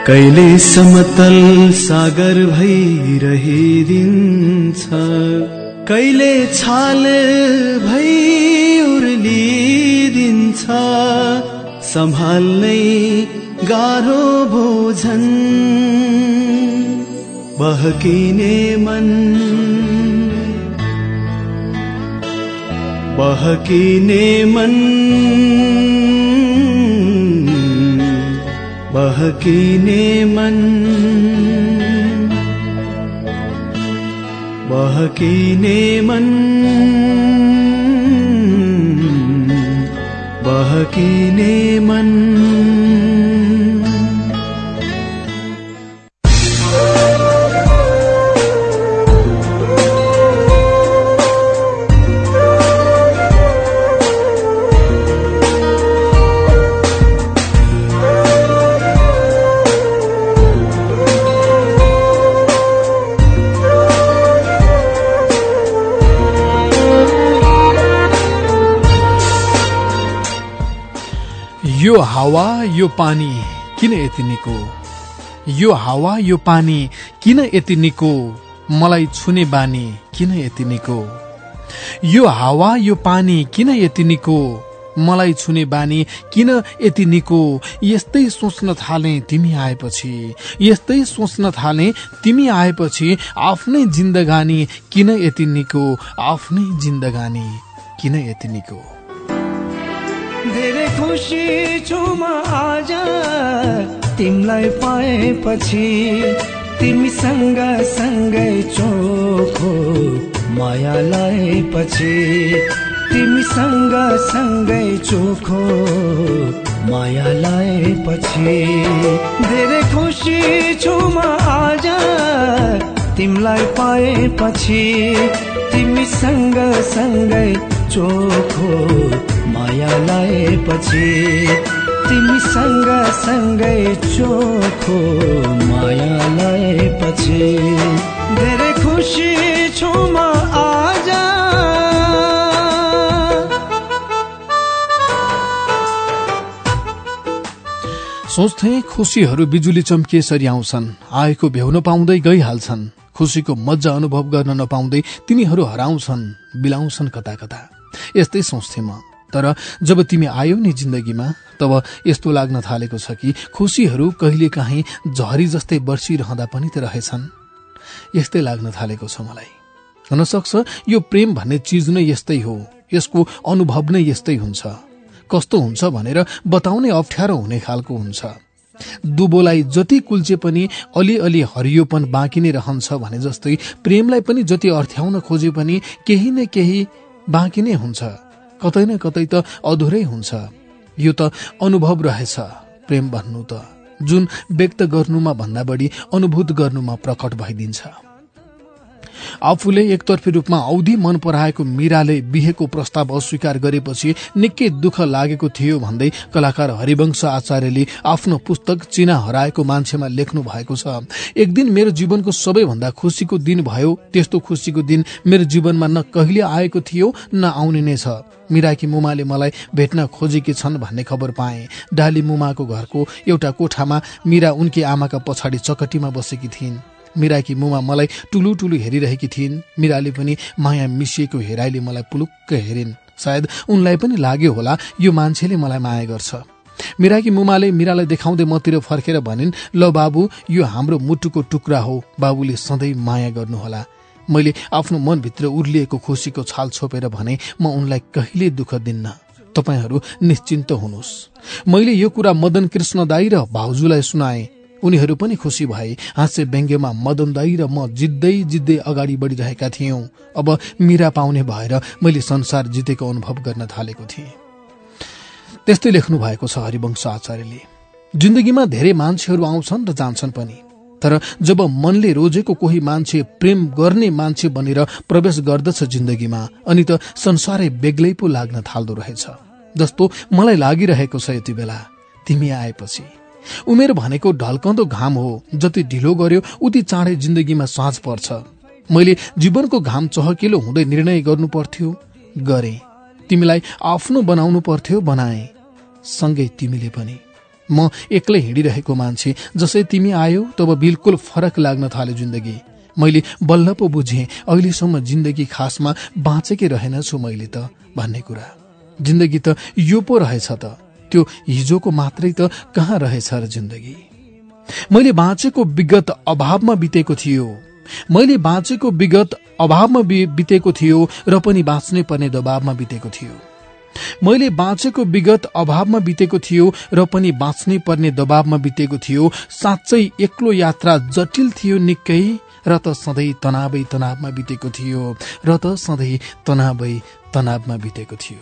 कहिले समतल सागर भइरहिदिन्छ, कहिले छाल भई उर्लिदिन्छ, सम्हाल्नै गाह्रो भोजन। बहकिने मन, बहकिने मन, बहकिने मन, बहकिने मन, बहकिने मन। यो हावा यो पानी किन यति निको, यो हावा यो पानी किन यति निको, मलाई छुने बानी किन यति निको। यो हावा यो पानी किन यति निको, मलाई छुने बानी किन यति निको। यस्तै सोच्न थाले तिमी आएपछि, यस्तै सोच्न थाले तिमी आएपछि, आफ्नै जिन्दगानी किन यति निको, आफ्नै जिन्दगानी किन यति निको। धेरै खुसी छु म आज तिमीलाई पाएपछि, तिमीसँग सँगै चोखो माया लाएपछि, तिमीसँग सँगै चोखो माया लाएपछि। धेरै खुसी छु म आज तिमीलाई पाएपछि, तिमीसँग सँगै चोखो माया लाएपछि, तिमीसँग सँगै चोखो माया लाएपछि। धेरै खुसी छु म आज। सोच्थे खुसीहरू बिजुली चम्किएसरी आउँछन्, आएको भ्याउन पाउँदै गइहाल्छन्। खुसीको मजा अनुभव गर्न नपाउँदै तिनीहरू हराउँछन्, बिलाउँछन् कता कता। यस्तै सोच्थे म, तर जब तिमी आयौ नि जिन्दगीमा, तब यस्तो लाग्न थालेको छ कि खुसीहरू कहिलेकाहीँ झरी जस्तै बर्सिरहँदा पनि त रहेछन्। यस्तै लाग्न थालेको छ मलाई। हुनसक्छ यो प्रेम भन्ने चीज नै यस्तै हो, यसको अनुभव नै यस्तै हुन्छ। कस्तो हुन्छ भनेर बताउनै अप्ठ्यारो हुने खालको हुन्छ। दुबोलाई जति कुल्चे पनि अलिअलि हरियोपन बाँकी नै रहन्छ भने जस्तै प्रेमलाई पनि जति अर्थ्याउन खोजे पनि केही न केही बाँकी नै हुन्छ, कतै न कतै त अधुरै हुन्छ। यो त अनुभव रहेछ प्रेम भन्नु त, जुन व्यक्त गर्नुमा भन्दा बढी अनुभूत गर्नुमा प्रकट भइदिन्छ। आफूले एकतर्फी रूपमा औधी मन पराएको मीराले बिहेको प्रस्ताव अस्वीकार गरेपछि निकै दुःख लागेको थियो भन्दै कलाकार हरिवंश आचार्यले आफ्नो पुस्तक चिना हराएको मान्छेमा लेख्नु भएको छ। एक दिन मेरो जीवनको सबैभन्दा खुसीको दिन भयो, त्यस्तो खुसीको दिन मेरो जीवनमा न कहिले आएको थियो न आउने नै छ। मीराकी मुमाले मलाई भेट्न खोजेकी छन् भन्ने खबर पाए। डाली मुमाको घरको एउटा कोठामा मीरा उनकी आमाका पछाडि चकटीमा बसेकी थिइन्। मीराकी मुमा मलाई टुलु टुलु हेरिरहेकी थिइन्। मीराले पनि माया मिसिएको हेराइले मलाई पुलुक्क हेरिन्। सायद उनलाई पनि लाग्यो होला यो मान्छेले मलाई माया गर्छ। मीराकी मुमाले मीरालाई देखाउँदै मतिर फर्केर भनिन्, ल बाबु, यो हाम्रो मुटुको टुक्रा हो, बाबुले सधैँ माया गर्नुहोला। मैले आफ्नो मनभित्र उर्लिएको खुसीको छाल छोपेर भने, म उनलाई कहिले दुःख दिन्न, तपाईहरू निश्चिन्त हुनुहोस्। मैले यो कुरा मदन कृष्ण दाई र भाउजूलाई सुनाए। उनीहरू पनि खुसी भए। हाँस्य व्यङ्ग्यमा मदन दाई र म जित्दै जित्दै अगाडि बढिरहेका थियौं। अब मीरा पाउने भएर मैले संसार जितेको अनुभव गर्न थालेको थिएँ। त्यस्तै लेख्नु भएको छ हरिवंश आचार्यले। जिन्दगीमा धेरै मान्छेहरू आउँछन् र जान्छन् पनि, तर जब मनले रोजेको कोही मान्छे प्रेम गर्ने मान्छे बनेर प्रवेश गर्दछ जिन्दगीमा, अनि त संसारै बेग्लै पो लाग्न थाल्दो रहेछ जस्तो मलाई लागिरहेको छ यति बेला तिमी आएपछि। उमेर भनेको ढल्कँदो घाम हो, जति ढिलो गर्यो उति चाँडै जिन्दगीमा साँझ पर्छ। मैले जीवनको घाम चहकिलो हुँदै निर्णय गर्नु पर्थ्यो, गरे। तिमीलाई आफ्नो बनाउनु पर्थ्यो, बनाए। सँगै तिमीले पनि म एक्लै हिँडिरहेको मान्छे। जसै तिमी आयो तब बिल्कुल फरक लाग्न थाल्यो जिन्दगी। मैले बल्ल पो बुझेँ अहिलेसम्म जिन्दगी खासमा बाँचेकै रहेनछु मैले त भन्ने कुरा। जिन्दगी त यो पो रहेछ त, त्यो हिजोको मात्रै त कहाँ रहेछ र जिन्दगी। मैले बाँचेको विगत अभावमा बितेको थियो, मैले बाँचेको विगत अभावमा बितेको थियो र पनि बाँच्नै पर्ने दबावमा बितेको थियो। मैले बाँचेको विगत अभावमा बितेको थियो र पनि बाँच्नै पर्ने दबावमा बितेको थियो। साँच्चै एक्लो यात्रा जटिल थियो निकै, र त सधैँ तनावै तनावमा बितेको थियो, र त सधैँ तनावै तनावमा बितेको थियो।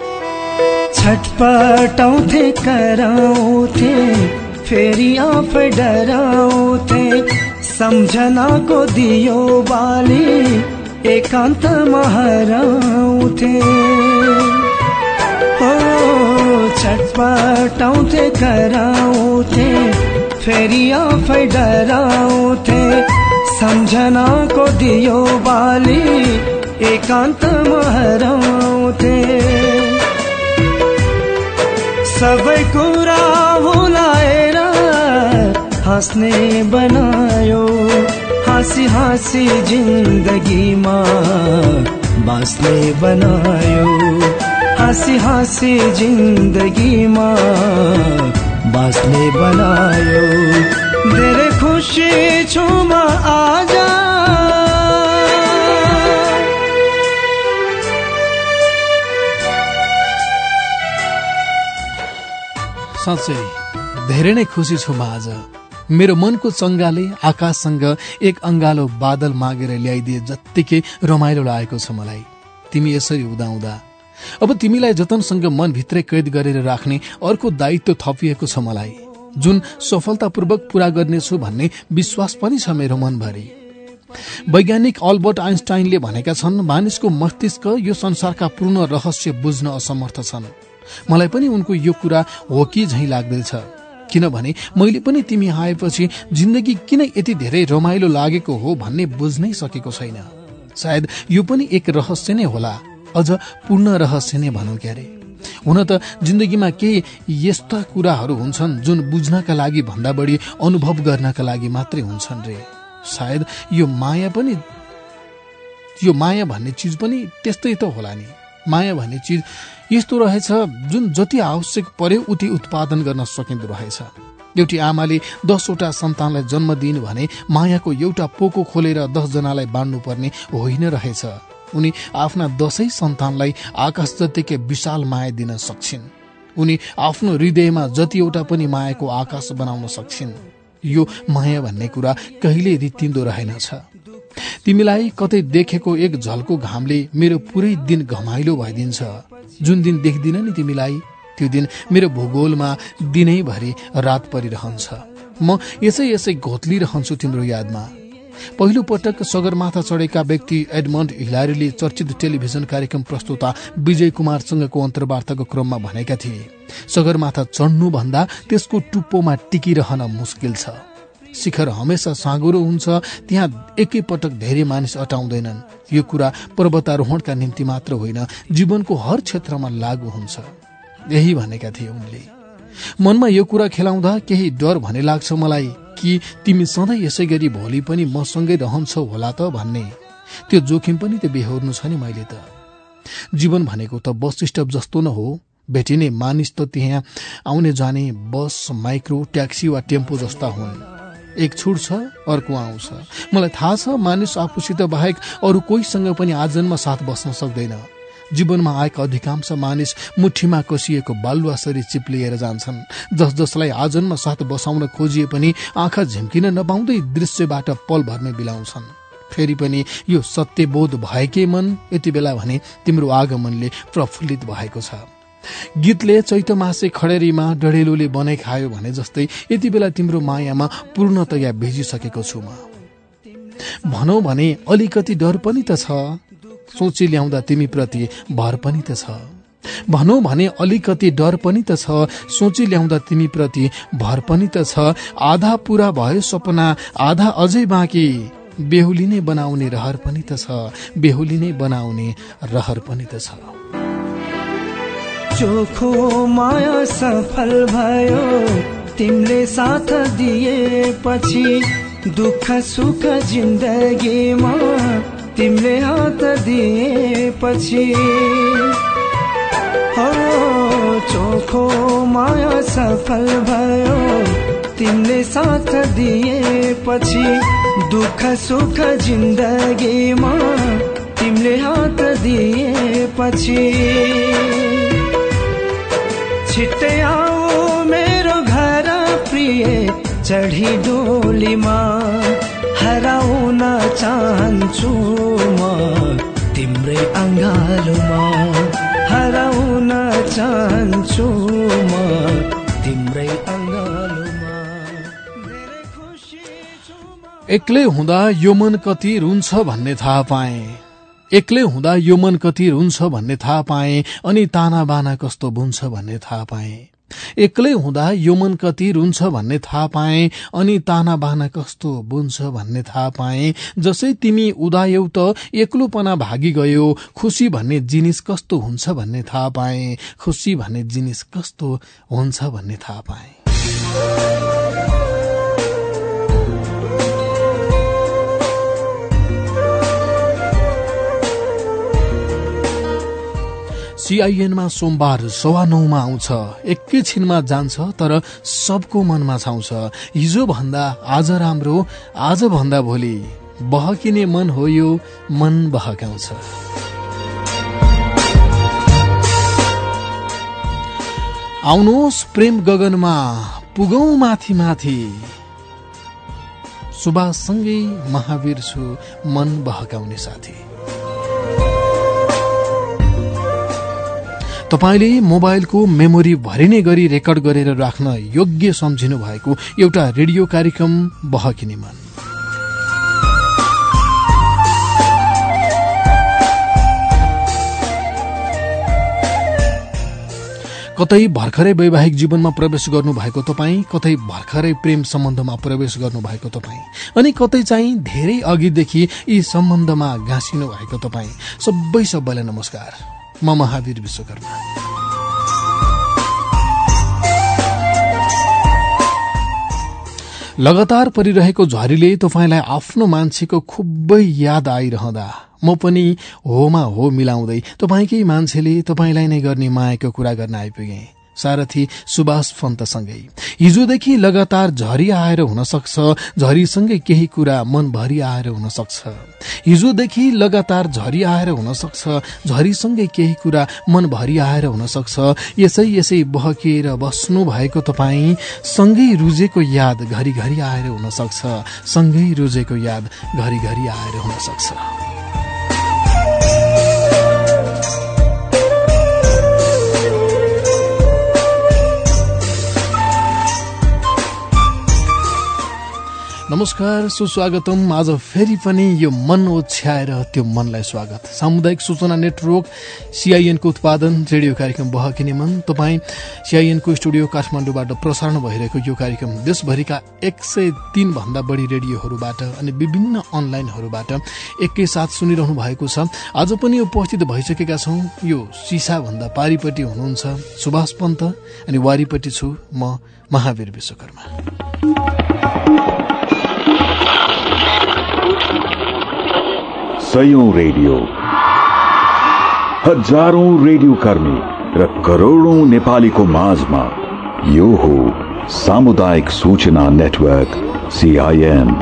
छटपटाउँथे कराउँथे फेरि आफै डराउँथे, सम्झनाको दियो बाली एकान्तमा हराउँथे। छटपटाउँथे कराउँथे फेरि आफै डराउँथे, सम्झनाको दियो बाली एकान्तमा हराउँथे। सबै कुरा भुलाएर हाँस्ने बनायो, हाँसी हाँसी जिन्दगीमा बाँच्ने बनायो, हाँसी हाँसी जिन्दगीमा बाँच्ने बनायो। धेरै खुसी छु म आज, साँच्चै धेरै नै खुसी छु म आज। मेरो मनको चङ्गाले आकाशसँग एक अंगालो बादल मागेर ल्याइदिए जत्तिकै रमाइलो लागेको छ मलाई। तिमी यसरी उदाउँदा अब तिमीलाई जतनसँग मनभित्रै कैद गरेर राख्ने अर्को दायित्व थपिएको छ मलाई, जुन सफलतापूर्वक पूरा गर्नेछु भन्ने विश्वास पनि छ मेरो मनभरि। वैज्ञानिक अल्बर्ट आइन्स्टाइनले भनेका छन्, मानिसको मस्तिष्क यो संसारका पूर्ण रहस्य बुझ्न असमर्थ छन्। मलाई पनि उनको यो कुरा हो कि झैं लाग्दैछ, किनभने मैले पनि तिमी आएपछि जिन्दगी किन यति धेरै रमाइलो लागेको हो भन्ने बुझ्नै सकेको छैन। सायद यो पनि एक रहस्य नै होला, अझ पूर्ण रहस्य नै भनौं क्यारे। हुन त जिन्दगीमा केही यस्ता कुराहरू हुन्छन् जुन बुझ्नका लागि भन्दा बढी अनुभव गर्नका लागि मात्रै हुन्छन् रे। सायद यो माया भन्ने चीज पनि त्यस्तै त होला नि। माया भन्ने चीज यस्तो रहेछ जुन जति आवश्यक पर्यो उति उत्पादन गर्न सकिँदो रहेछ। एउटी आमाले 10 वटा सन्तानलाई जन्म दिइन् भने मायाको एउटा पोको खोलेर 10 जनालाई बाँड्नु पर्ने होइन रहेछ। उनी आफ्ना 10 सन्तानलाई आकाश जतिकै विशाल माया दिन सक्छिन्। उनी आफ्नो हृदयमा जतिवटा पनि मायाको आकाश बनाउन सक्छिन्। यो माया भन्ने कुरा कहिले रित्तिँदो रहेनछ। तिमीलाई कतै देखेको एक झल्को घामले मेरो पुरै दिन घमाइलो भइदिन्छ। जुन दिन देख्दिन नि तिमीलाई, त्यो दिन मेरो भूगोलमा दिनैभरि रात परिरहन्छ। म यसै घोत्लिरहन्छु तिम्रो यादमा। पहिलो पटक सगरमाथा चढेका व्यक्ति एडमन्ड हिलारीले चर्चित टेलिभिजन कार्यक्रम प्रस्तुता विजय कुमारसँगको अन्तर्वार्ताको क्रममा भनेका थिए, सगरमाथा चढ्नु भन्दा त्यसको टुप्पोमा टिकिरहन मुस्किल छ। शिखर हमेशा साँगुरो हुन्छ, त्यहाँ एकैपटक धेरै मानिस अटाउँदैनन्। यो कुरा पर्वतारोहणका निम्ति मात्र होइन, जीवनको हर क्षेत्रमा लागू हुन्छ। यही भनेका थिए उनले। मनमा यो कुरा खेलाउँदा केही डर भने लाग्छ मलाई कि तिमी सधैँ यसै गरी भोलि पनि मसँगै रहन्छौ होला त भन्ने। त्यो जोखिम पनि त बेहोर्नु छ नि मैले त। जीवन भनेको त बस स्टप जस्तो न हो। भेटिने मानिस त त्यहाँ आउने जाने बस, माइक्रो, ट्याक्सी वा टेम्पो जस्ता हुन्। एक छुट्छ अर्को आउँछ। मलाई थाहा छ मानिस आफूसित बाहेक अरू कोहीसँग पनि आजन्म साथ बस्न सक्दैन। जीवनमा आएका अधिकांश मानिस मुठीमा कसिएको बालुवासरी चिप्लिएर जान्छन्। जसलाई आजन्म साथ बसाउन खोजिए पनि आँखा झिम्किन नपाउँदै दृश्यबाट पल भर्मै बिलाउँछन्। फेरि पनि यो सत्यबोध भएकै मन यति बेला भने तिम्रो आगमनले प्रफुल्लित भएको छ। गीतले चैतमासे खडेरीमा डढेलोले बनाइ खायो भने जस्तै यति बेला तिम्रो मायामा पूर्णतया भिजिसकेको छु म। भनौ भने अलिकति डर पनि त छ, सोची ल्याउँदा तिमी प्रति भर पनि त छ। भनौ भने अलिकति डर पनि त छ, सोची ल्याउँदा तिमी प्रति भर पनि त छ। आधा पूरा भयो सपना, आधा अझै बाँकी, बेहुली नै बनाउने रहर पनि त छ, बेहुली नै बनाउने रहर पनि त छ। चोखो माया सफल भयो तिमीले साथ दिएपछि दुःख सुख जिन्दगीमा तिमीले हात दिएपछि चोखो माया सफल भयो तिमीले साथ दिएपछि दुःख सुख जिन्दगीमा तिमीले हात दिएपछि छिट्टै आऊ मेरो घर प्रिय चढी डोलीमा हराउन चाहन्छु म तिम्रै अङ्गालोमा हराउन चाहन्छु म तिम्रै अङ्गालोमा धेरै खुसी छु म एक्लै हुँदा यो मन कति रुन्छ भन्ने थाहा पाएँ एक्लै हुँदा यो मन कति रुन्छ भन्ने थाहा पाएँ अनि ताना बाना कस्तो बुन्छ भन्ने थाहा पाएँ एक्लै हुँदा यो मन कति रुन्छ भन्ने थाहा पाएँ अनि ताना बाना कस्तो बुन्छ भन्ने थाहा पाएँ जसै तिमी उदायौ त एक्लोपना भागी गयो खुसी भन्ने जिनिस कस्तो हुन्छ भन्ने थाहा पाएँ खुसी भन्ने जिनिस कस्तो हुन्छ भन्ने थाहा पाएँ सीआईएनमा सोमबार 9:15 आउँछ एकैछिनमा जान्छ तर सबको मनमा छाउँछ हिजो भन्दा आज राम्रो आज भन्दा भोलि बहकिने मन हो यो मन बहकाउँछ आउनुहोस् प्रेम गगनमा पुगौं माथि माथि सुभाषसँगै महावीर छु मन बहकाउने साथी तपाईले मोबाइलको मेमोरी भरिने गरी रेकर्ड गरेर राख्न योग्य सम्झिनु भएको एउटा रेडियो कार्यक्रम बहकिने मन कतै भर्खरै वैवाहिक जीवनमा प्रवेश गर्नु भएको तपाईँ कतै भर्खरै प्रेम सम्बन्धमा प्रवेश गर्नु भएको तपाईँ अनि कतै चाहिँ धेरै अघिदेखि यी सम्बन्धमा गाँसिनु भएको तपाईँ सबैलाई नमस्कार म महावीर विश्वकर्मा लगातार परिरहेको झरीले तपाईलाई आफ्नो मान्छेको खुबै याद आइरहँदा म पनि होमा हो मिलाउँदै तपाईकै मान्छेले तपाईलाई नै गर्ने मायाको कुरा गर्न आइपुगे सारथी सुभाष पन्तसँगै हिजोदेखि लगातार झरी आएर हुन सक्छ झरीसँगै केही कुरा मनभरि आएर हुन सक्छ हिजोदेखि लगातार झरी आएर हुन सक्छ झरीसँगै केही कुरा मनभरि आएर हुन सक्छ यसै बहकिएर बस्नु भएको तपाईँ सँगै रुजेको याद घरिघरि आएर हुन सक्छ सँगै रुजेको याद घरिघरि आएर हुन सक्छ नमस्कार सुस्वागतम आज फेरि पनि यो मन ओछ्याएर त्यो मनलाई स्वागत सामुदायिक सूचना नेटवर्क सीआईएन को उत्पादन रेडियो कार्यक्रम बहकिने मन तपाईँ सीआईएन को स्टुडियो काठमाडौँबाट प्रसारण भइरहेको यो कार्यक्रम देशभरिका 103 भन्दा बढी रेडियोहरूबाट अनि विभिन्न अनलाइनहरूबाट एकैसाथ सुनिरहनु भएको छ आज पनि उपस्थित भइसकेका छौं यो सिसा भन्दा पारिपट्टि हुनुहुन्छ सुभाष पन्त अनि वारिपट्टि छु म महावीर विश्वकर्मा सयौं रेडियो हजारौं रेडियो कर्मी र करोडौं नेपालीको माझमा यो हो सामुदायिक सूचना नेटवर्क सीआईएन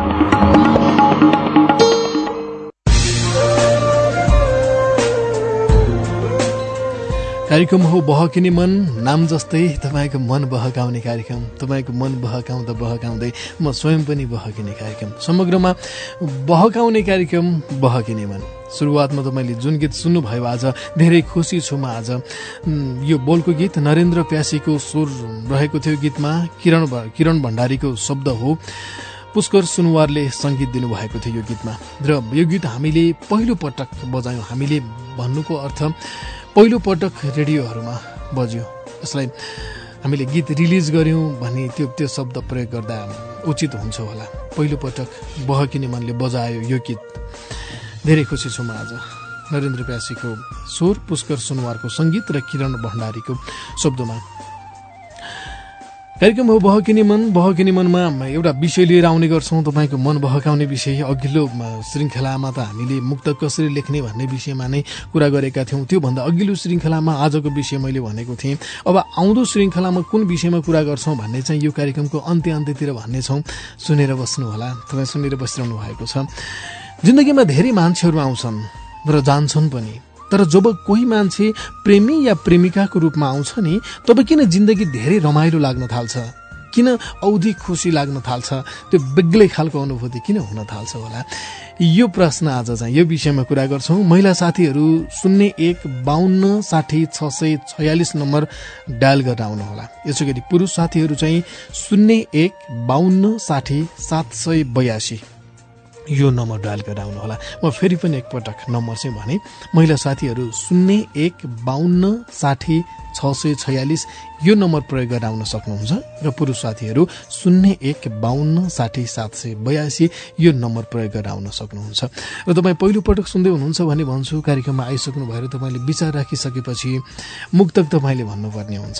कार्यक्रम हो बहकिने मन नाम जस्तै तपाईको मन बहकाउने कार्यक्रम तपाईको मन बहकाउँदा बहकाउँदै म स्वयं पनि बहकिने कार्यक्रम समग्रमा बहकाउने कार्यक्रम बहकिने मन सुरुवातमा तपाईले जुन गीत सुन्नुभयो आज धेरै खुसी छु म आज यो बोलको गीत नरेन्द्र प्यासीको स्वर रहेको थियो गीतमा किरण भण्डारीको शब्द हो पुष्कर सुनवारले संगीत दिनुभएको थियो यो गीतमा र यो गीत हामीले पहिलो पटक बजायौं हामीले भन्नुको अर्थ पहिलो पटक रेडियोहरूमा बज्यो यसलाई हामीले गीत रिलिज गर्यौं भने त्यो शब्द प्रयोग गर्दा उचित हुन्छ होला पहिलो पटक बहकिने मनले बजायो यो गीत धेरै खुसी छु म आज नरेन्द्र प्यासीको स्वर, पुष्कर सुनवारको संगीत र किरण भण्डारीको शब्दमा। कार्यक्रम हो बहकिने मन। बहकिने मनमा एउटा विषय लिएर आउने गर्छौं, तपाईँको मन बहकाउने विषय। अघिल्लो श्रृंखलामा त हामीले मुक्तक कसरी लेख्ने भन्ने विषयमा नै कुरा गरेका थियौं। त्योभन्दा अघिल्लो श्रृंखलामा आजको विषय मैले भनेको थिएँ। अब आउँदो श्रृंखलामा कुन विषयमा कुरा गर्छौं भन्ने चाहिँ यो कार्यक्रमको अन्त्यतिर भन्नेछौं। सुनेर बस्नुहोला, तपाईँ सुनेर बसिरहनु भएको छ। जिन्दगीमा धेरै मान्छेहरू आउँछन् र जान्छन् पनि, तर जब कोही मान्छे प्रेमी या प्रेमिकाको रूपमा आउँछ नि, तब किन जिन्दगी धेरै रमाइलो लाग्न थाल्छ, किन औधी खुसी लाग्न थाल्छ, त्यो बेग्लै खालको अनुभूति किन हुन थाल्छ होला? यो प्रश्न आज चाहिँ यो विषयमा कुरा गर्छौं। महिला साथीहरू 0152606646 नम्बर डायल गर्न आउनुहोला। यसो गरी पुरुष साथीहरू चाहिँ 0152606782 यो नम्बर डायल गरेर आउनुहोला। म फेरि पनि एकपटक नम्बर चाहिँ भने, महिला साथीहरू 0152606646 यो नम्बर प्रयोग गरेर आउन सक्नुहुन्छ र पुरुष साथीहरू 0152606782 यो नम्बर प्रयोग गरेर आउन सक्नुहुन्छ। र तपाईँ पहिलो पटक सुन्दै हुनुहुन्छ भने भन्छु, कार्यक्रममा आइसक्नु भएर तपाईँले विचार राखिसकेपछि मुक्तक तपाईँले भन्नुपर्ने हुन्छ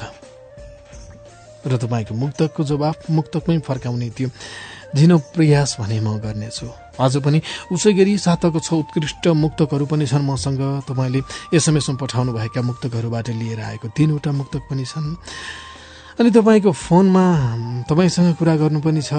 र तपाईँको मुक्तकको जवाफ मुक्तकमै फर्काउने त्यो झिनो प्रयास भने म गर्नेछु। आज पनि उसै गरी साताको 6 उत्कृष्ट मुक्तकहरू पनि छन् मसँग। तपाईँले एसएमएसमा पठाउनु भएका मुक्तकहरूबाट लिएर आएको 3वटा मुक्तक पनि छन्। अनि तपाईँको फोनमा तपाईँसँग कुरा गर्नु पनि छ,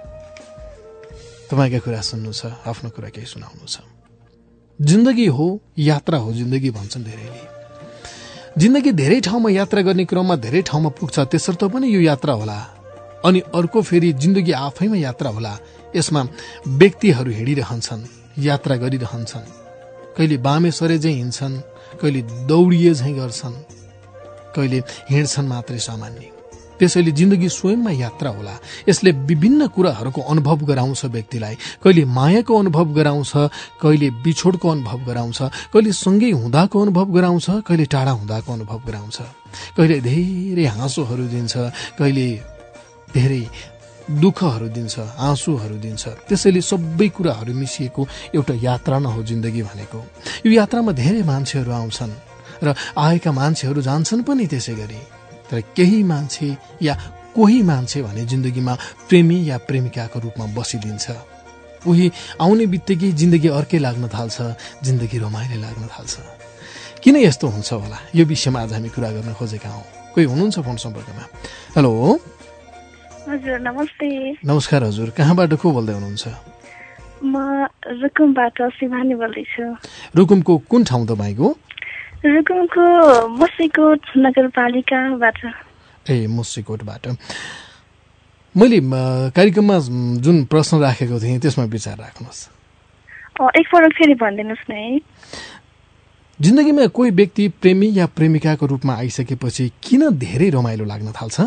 तपाईँका कुरा सुन्नु छ, आफ्नो कुरा केही सुनाउनु छ। जिन्दगी हो यात्रा हो जिन्दगी भन्छन् धेरैले। जिन्दगी धेरै ठाउँमा यात्रा गर्ने क्रममा धेरै ठाउँमा पुग्छ, त्यसर्थ पनि यो यात्रा होला। अनि अर्को फेरि जिन्दगी आफैमा यात्रा होला। यसमा व्यक्तिहरू हिँडिरहन्छन्, यात्रा गरिरहन्छन्। कहिले बामे सरे झैँ हिँड्छन्, कहिले दौडिए झैँ गर्छन्, कहिले हिँड्छन् मात्रै सामान्य। त्यसैले जिन्दगी स्वयंमा यात्रा होला। यसले विभिन्न कुराहरूको अनुभव गराउँछ व्यक्तिलाई। कहिले मायाको अनुभव गराउँछ, कहिले बिछोडको अनुभव गराउँछ, कहिले सँगै हुँदाको अनुभव गराउँछ, कहिले टाढा हुँदाको अनुभव गराउँछ। कहिले धेरै हाँसोहरू दिन्छ, कहिले धेरै दुःखहरू दिन्छ, आँसुहरू दिन्छ। त्यसैले सबै कुराहरू मिसिएको एउटा यात्रा न हो जिन्दगी भनेको। यो यात्रामा धेरै मान्छेहरू आउँछन् र आएका मान्छेहरू जान्छन् पनि त्यसै गरी। तर केही मान्छे या कोही मान्छे भने जिन्दगीमा प्रेमी या प्रेमिकाको रूपमा बसिदिन्छ। उही आउने बित्तिकै जिन्दगी अर्कै लाग्न थाल्छ, जिन्दगी रमाइलो लाग्न थाल्छ। किन यस्तो हुन्छ होला, यो विषयमा आज हामी कुरा गर्न खोजेका हौं। कोही हुनुहुन्छ फोन सम्पर्कमा? हेलो हजुर, नमस्ते। नमस्कार हजुर, कहाँबाट को बोल्दै हुनुहुन्छ? म रुकुमबाट शिवानी बोल्दैछु। रुकुमको कुन ठाउँ तपाईँको? रुकुमको मुसिकोट नगरपालिकाबाट। ए, मुसिकोटबाट। मैले कार्यक्रममा जुन प्रश्न राखेको थिएँ त्यसमा विचार राख्नुहोस्। एकपल्ट फेरि भनिदिनुहोस् न है। जिन्दगीमा कोही व्यक्ति प्रेमी या प्रेमिकाको रूपमा आइसकेपछि किन धेरै रमाइलो लाग्न थाल्छ?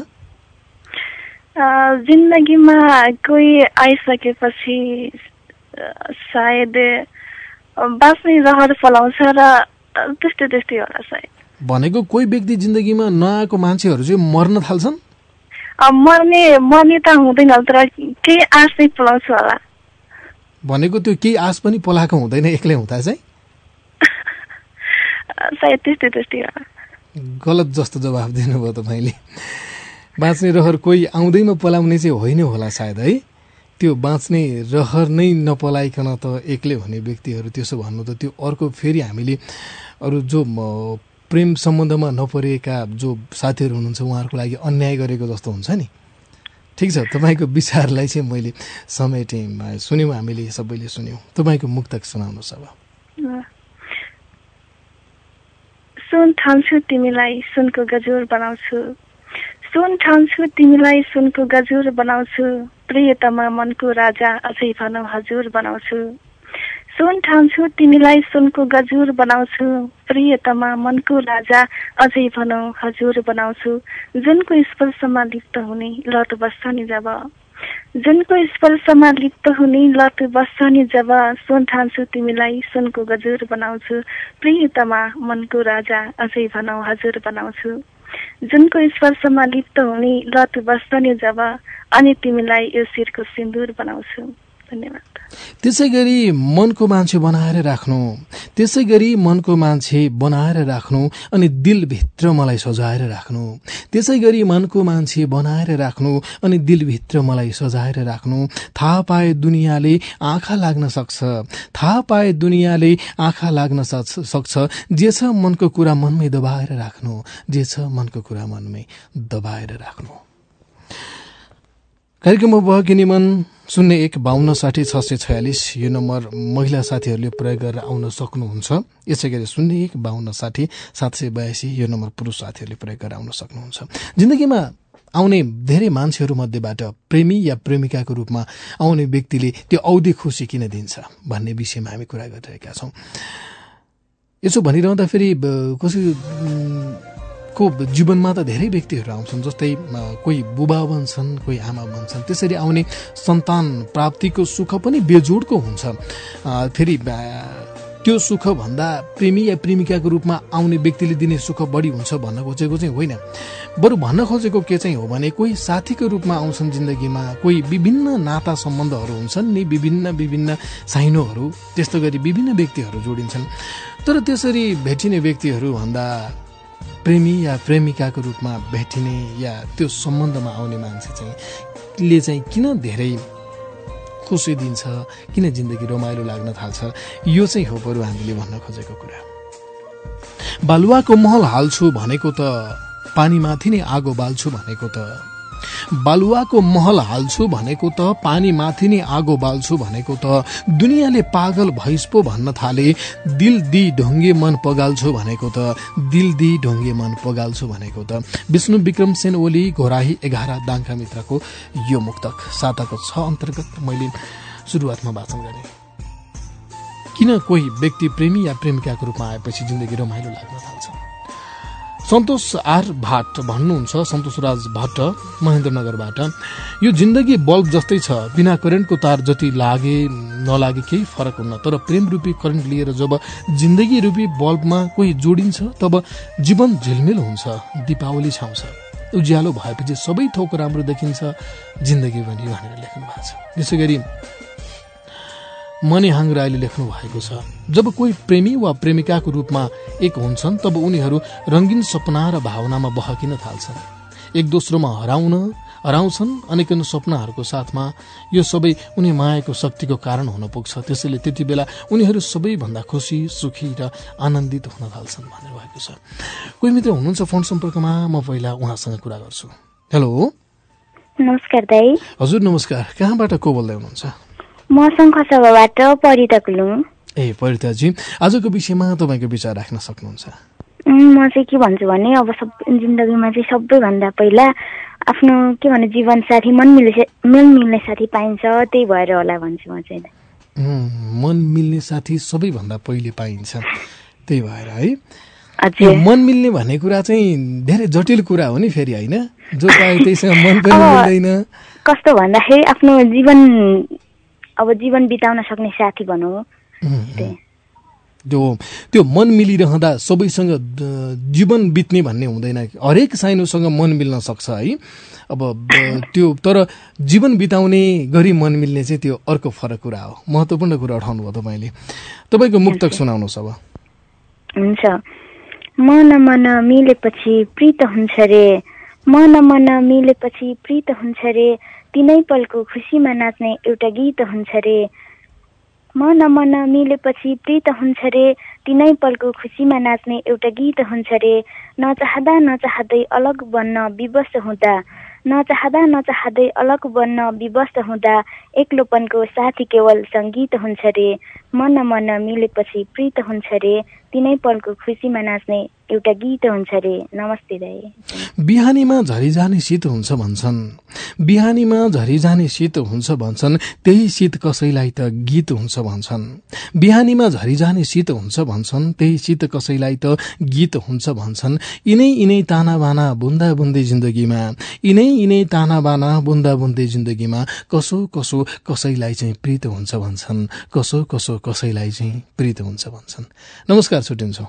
जिन्दगीमा कोही आइसकेपछि सायद बाँच्ने रहर फलाउँछ र त्यस्तै होला सायद। भनेको कोही व्यक्ति जिन्दगीमा नआएको मान्छेहरू चाहिँ मर्न थाल्छन्? मर्ने त हुँदैन, तर केही आश चाहिँ फलाउँछ होला। भनेको त्यो केही आश पनि पलाएको हुँदैन एक्लै हुँदा चाहिँ? सायद त्यस्तै होला। गलत जस्तो जवाफ दिनुभयो तपाईँले। बाँच्ने रहर कोही आउँदैमा पलाउने चाहिँ होइन होला सायद है। त्यो बाँच्ने रहर नै नपलाइकन त एक्लै हुने व्यक्तिहरू त्यसो भन्नु त त्यो अर्को फेरि हामीले अरू जो प्रेम सम्बन्धमा नपरेका जो साथीहरू हुनुहुन्छ उहाँहरूको लागि अन्याय गरेको जस्तो हुन्छ नि। ठिक छ, तपाईँको विचारलाई चाहिँ मैले समेटेँ, सुन्यौँ, हामीले सबैले सुन्यौँ। तपाईँको मुक्तक सुनाउनुहोस् अब। सुन ठान्छु तिमीलाई सुनको गजुर बनाउँछु, सुन ठान्छु तिमीलाई सुनको गजुर बनाउँछु, प्रियतमा मनको राजा अझै भनौ हजुर बनाउँछु। सुन ठान्छु तिमीलाई सुनको गजुर बनाउँछु, प्रियतमा मनको राजा अझै भनौ हजुर बनाउँछु। जुनको स्पर्शमा लिप्त हुने लत बस्छ नि जब, जुनको स्पर्शमा लिप्त हुने लत बस्छ नि जब, सुन ठान्छु तिमीलाई सुनको गजुर बनाउँछु, प्रियतमा मनको राजा अझै भनौ हजुर बनाउँछु। जुनको स्पर्शमा लिप्त हुने लत बस्छ नि जब, अनि तिमीलाई यो शिरको सिन्दूर बनाउँछु। धन्यवाद। त्यसै गरी मनको मान्छे बनाएर राख्नु, त्यसै गरी मनको मान्छे बनाएर राख्नु अनि दिलभित्र मलाई सजाएर राख्नु, त्यसै गरी मनको मान्छे बनाएर राख्नु अनि दिलभित्र मलाई सजाएर राख्नु। थाहा पाए दुनियाँले आँखा लाग्न सक्छ, थाहा पाए दुनियाँले आँखा लाग्न सक्छ, जे छ मनको कुरा मनमै दबाएर राख्नु, जे छ मनको कुरा मनमै दबाएर राख्नु। कार्यक्रममा बहकिने मन 015260-646 यो नम्बर महिला साथीहरूले प्रयोग गरेर आउन सक्नुहुन्छ। यसै गरी 015260-782 यो नम्बर पुरुष साथीहरूले प्रयोग गरेर आउन सक्नुहुन्छ। जिन्दगीमा आउने धेरै मान्छेहरू मध्येबाट प्रेमी या प्रेमिकाको रूपमा आउने व्यक्तिले त्यो औधी खुसी किन दिन्छ भन्ने विषयमा हामी कुरा गरिरहेका छौँ। यसो भनिरहँदा फेरि को जीवनमा त धेरै व्यक्तिहरू आउँछन्, जस्तै कोही बुबा बन्छन्, कोही आमा बन्छन्। त्यसरी आउने सन्तान प्राप्तिको सुख पनि बेजोडको हुन्छ। फेरि त्यो सुख भन्दा प्रेमी या प्रेमिकाको रूपमा आउने व्यक्तिले दिने सुख बढी हुन्छ भन्न खोजेको चाहिँ होइन। बरु भन्न खोजेको के चाहिँ हो भने कोही साथीको रूपमा आउँछन् जिन्दगीमा, कोही विभिन्न नाता सम्बन्धहरू हुन्छन् नि, विभिन्न साइनोहरू, त्यस्तो गरी विभिन्न व्यक्तिहरू जोडिन्छन्। तर त्यसरी भेटिने व्यक्तिहरू भन्दा प्रेमी या प्रेमिकाको रूपमा भेटिने या त्यो सम्बन्धमा आउने मान्छे चाहिँ किन धेरै खुसी दिन्छ, किन जिन्दगी रमाइलो लाग्न थाल्छ, यो चाहिँ हो बरु हामीले भन्न खोजेको कुरा। बालुवाको महल हाल्छु भनेको त पानीमाथि नै आगो बाल्छु भनेको त, बालुवाको महल हाल्छु भनेको त पानीमाथि नै आगो बाल्छु भनेको त, दुनियाँले पागल भइस पो भन्न थाले, दिल दी ढोङ्गे मन पगाल्छु भनेको त, दिल दी ढोङ्गे मन पगाल्छु भनेको त। विष्णु विक्रम सेन ओली घोराही 11 दाङका मित्रको यो मुक्तक साताको 6 अन्तर्गत मैले सुरुवातमा वाचन गरेँ। किन कोही व्यक्ति प्रेमी या प्रेमिकाको रूपमा आएपछि जिन्दगी रमाइलो लाग्न थाल्छ। सन्तोष आर भाट भन्नुहुन्छ, सन्तोष राज भट्ट महेन्द्रनगरबाट, यो जिन्दगी बल्ब जस्तै छ, बिना करेन्टको तार जति लागे नलागे केही फरक हुन्न, तर प्रेम रूपी करेन्ट लिएर जब जिन्दगी रूपी बल्बमा कोही जोडिन्छ तब जीवन झिलमिल हुन्छ, दीपावली छाउँछ, उज्यालो भएपछि सबै थोक राम्रो देखिन्छ जिन्दगी पनि भनेर लेख्नु भएको छ। त्यसै गरी मणि हाङ राईले लेख्नु भएको छ, जब कोही प्रेमी वा प्रेमिकाको रूपमा एक हुन्छन् तब उनीहरू रंगीन सपना र भावनामा बहकिन थाल्छन्, एक दोस्रोमा हराउँछन् अनेकन सपनाहरूको साथमा। यो सबै उनी मायाको शक्तिको कारण हुन पुग्छ, त्यसैले त्यति बेला उनीहरू सबैभन्दा खुसी, सुखी र आनन्दित हुन थाल्छन् भनेर भएको छ। कोही मित्र हुनुहुन्छ फोन सम्पर्कमा, म पहिला उहाँसँग कुरा गर्छु। हेलो, नमस्कार दाइ। हजुर नमस्कार, कहाँबाट को बोल्दै हुनुहुन्छ? म शङ्खसभाबाट परिता कुलुङ। ए परिताजी, आजको विषयमा तपाईँको विचार राख्न सक्नुहुन्छ? म चाहिँ के भन्छु भने अब जिन्दगीमा चाहिँ सबैभन्दा पहिला आफ्नो के भन्ने जीवन साथी मन मिल्ने साथी पाइन्छ, त्यही भएर होला भन्छु म चाहिँ। मन मिल्ने साथी सबैभन्दा पहिले पाइन्छ, त्यही भएर है। हजुर, मन मिल्ने भन्ने कुरा चाहिँ धेरै जटिल कुरा हो नि फेरि, होइन? जो पाए त्यहीसँग मन पनि मिल्दैन। कस्तो भन्दाखेरि आफ्नो जीवन बिताउन सक्ने साथी भनौँ। त्यो मन मिलिरहँदा सबैसँग जीवन बित्ने भन्ने हुँदैन, हरेक साइनोसँग मन मिल्न सक्छ है। अब त्यो तर जीवन बिताउने गरी मन मिल्ने चाहिँ त्यो अर्को फरक कुरा हो। महत्त्वपूर्ण कुरा उठाउनु भयो तपाईँले। तपाईँको मुक्तक सुनाउनुहोस् अब। हुन्छ। मन मिलेपछि प्रीत हुन्छ रे, मन मिलेपछि प्रीत हुन्छ रे, तिनै पलको खुसीमा नाच्ने एउटा गीत हुन्छ रे। मन मिलेपछि प्रीत हुन्छ रे, तिनै पलको खुसीमा नाच्ने एउटा गीत हुन्छ रे। नचाहँदै अलग बन्न विवश हुँदा, नचाहँदै अलग बन्न विवश हुँदा, एक्लोपनको साथी केवल सङ्गीत हुन्छ रे। मन मिलेपछि प्रीत हुन्छ रे, तिनै पलको खुसीमा नाच्ने एउटा गीत हुन्छ रे। नमस्ते दाइ। बिहानीमा झरिजाने शीत हुन्छ भन्छन्, बिहानीमा झरिजाने शीत हुन्छ भन्छन्, त्यही शीत कसैलाई त गीत हुन्छ भन्छन्। बिहानीमा झरिजाने शीत हुन्छ भन्छन्, त्यही शीत कसैलाई त गीत हुन्छ भन्छन्। यिनै ताना बाना बुन्दा बुन्दै जिन्दगीमा, यिनै ताना बाना बुन्दा बुन्दै जिन्दगीमा, कसो कसैलाई चाहिँ प्रीत हुन्छ भन्छन्, कसो कसैलाई चाहिँ प्रीत हुन्छ भन्छन्। नमस्कार, छुट्टिन्छौँ।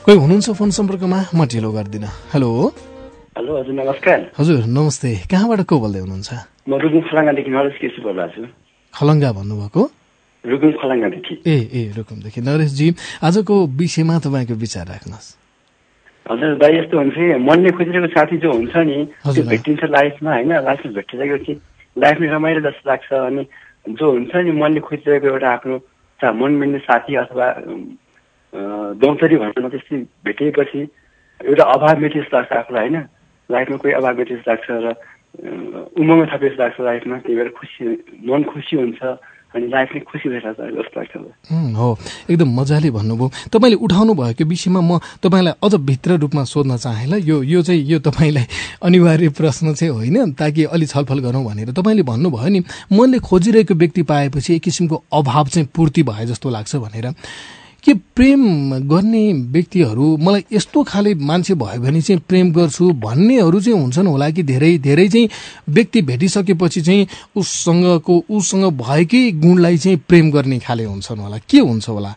कोही हुनुहुन्छ फोन सम्पर्कमा? म ढिलो गर्दिन। हेलो हेलो हजुर नमस्कार। हजुर नमस्ते, कहाँबाट को बोल्दै हुनुहुन्छ? म रुकुम खलङ्गादेखि नरेश केसी बोलिरहेको छु। खलङ्गा भन्नुभएको? रुकुम खलङ्गादेखि। ए रुकुमदेखि। नरेशजी, आजको विषयमा तपाईँको विचार राख्नुहोस्। हजुर दाइ, यस्तो हुन्छ मनले खोजिरहेको साथी जो हुन्छ नि त्यो भेटिन्छ लाइफमा होइन। लाइफमा भेटिसकेपछि लाइफ नै रमाइलो जस्तो लाग्छ। अनि जो हुन्छ नि मनले खोजिरहेको एउटा आफ्नो मन मिल्ने साथी अथवा दौतरी भनौँ त्यस्तै भेटिएपछि एउटा अभाव मेटे जस्तो लाग्छ आफूलाई होइन। लाइफमा कोही अभाव मेटे जस्तो लाग्छ र उमङ्ग थपे जस्तो लाग्छ लाइफमा। त्यही भएर मन खुसी हुन्छ अनि लाइफ नै खुसी भइरहेको छ जस्तो लाग्छ। हो, एकदम मजाले भन्नुभयो। तपाईँले उठाउनु भएको विषयमा म तपाईँलाई अझ भित्र रूपमा सोध्न चाहेँ ल। यो तपाईँलाई अनिवार्य प्रश्न चाहिँ होइन, ताकि अलि छलफल गरौँ भनेर। तपाईँले भन्नुभयो नि मनले खोजिरहेको व्यक्ति पाएपछि एक किसिमको अभाव चाहिँ पूर्ति भए जस्तो लाग्छ भनेर। के प्रेम गर्ने व्यक्तिहरू मलाई यस्तो खाले मान्छे भयो भने चाहिँ प्रेम गर्छु भन्नेहरू चाहिँ हुन्छन् होला कि धेरै चाहिँ व्यक्ति भेटिसकेपछि चाहिँ उसँग भएकै गुणलाई चाहिँ प्रेम गर्ने खाले हुन्छन् होला? के हुन्छ होला?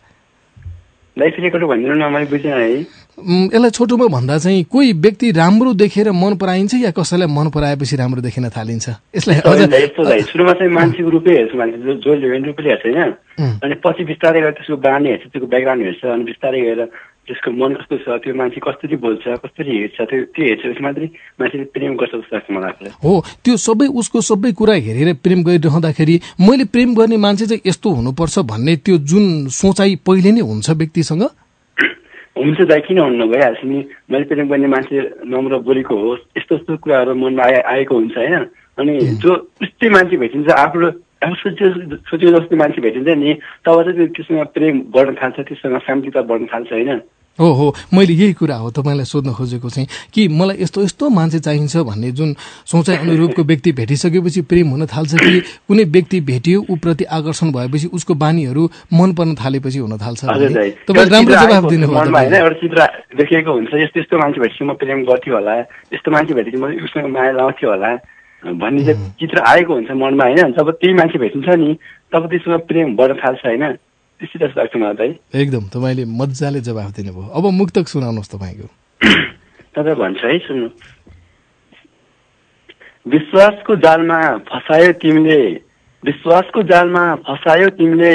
यसलाई छोटोमा भन्दा चाहिँ कोही व्यक्ति राम्रो देखेर मन पराइन्छ या कसैलाई मन पराएपछि राम्रो देखिन थालिन्छ? यसलाई सुरुमा चाहिँ मान्छेको रूपै हेर्छ, मान्छे जो लिभिङ रूपले हेर्छ होइन। अनि पछि बिस्तारै गरेर त्यसको बानी हेर्छ, त्यसको ब्याकग्राउन्ड हेर्छ, अनि बिस्तारै गएर त्यसको मन कस्तो छ, त्यो मान्छे कसरी बोल्छ, कसरी हेर्छ, त्यो हेर्छ मात्रै मान्छेले प्रेम गर्छ जस्तो लाग्छ मलाई। हो, त्यो उसको सबै कुरा हेरेर प्रेम गरिरहँदाखेरि मैले प्रेम गर्ने मान्छे चाहिँ यस्तो हुनुपर्छ भन्ने त्यो जुन सोचाइ पहिले नै हुन्छ व्यक्तिसँग? हुन्छ दाइ, किन हुन्न, भइहाल्छ नि। मैले प्रेम गर्ने मान्छे नम्र बोलेको होस्, यस्तो कुराहरू मनमा आएको हुन्छ होइन। अनि जो उस्तै मान्छे भेटिन्छ, आफू सोचेको जस्तो मान्छे भेटिन्छ नि, तब चाहिँ त्योसँग प्रेम बढ्न थाल्छ, त्योसँग शान्तिता बढ्न थाल्छ होइन। हो, मैले यही कुरा हो तपाईँलाई सोध्न खोजेको चाहिँ कि मलाई यस्तो मान्छे चाहिन्छ भन्ने जुन सोचाइ अनुरूपको व्यक्ति भेटिसकेपछि प्रेम हुन थाल्छ कि कुनै व्यक्ति भेटियो उप्रति आकर्षण भएपछि उसको बानीहरू मन पर्न थालेपछि हुन थाल्छ? तपाईँ राम्रो जवाफ दिनुभयो। एउटा चित्र देखिएको हुन्छ, यस्तो मान्छे भेटेपछि म प्रेम गर्थ्यो होला, यस्तो मान्छे भेटेपछि म उसँग माया लाउँथ्यो होला भन्ने चाहिँ चित्र आएको हुन्छ मनमा होइन। जब त्यही मान्छे भेटिन्छ नि तब त्यसमा प्रेम बढ्न थाल्छ होइन। त्यस्तै जस्तो लाग्छ मलाई। एकदम तपाईँले मजाले जवाफ दिनुभयो। अब मुक्तक सुनाउनुहोस् तपाईँको। तपाईँ भन्छ है, सुन्नु। विश्वासको जालमा फसायो तिमीले, विश्वासको जालमा फसायो तिमीले,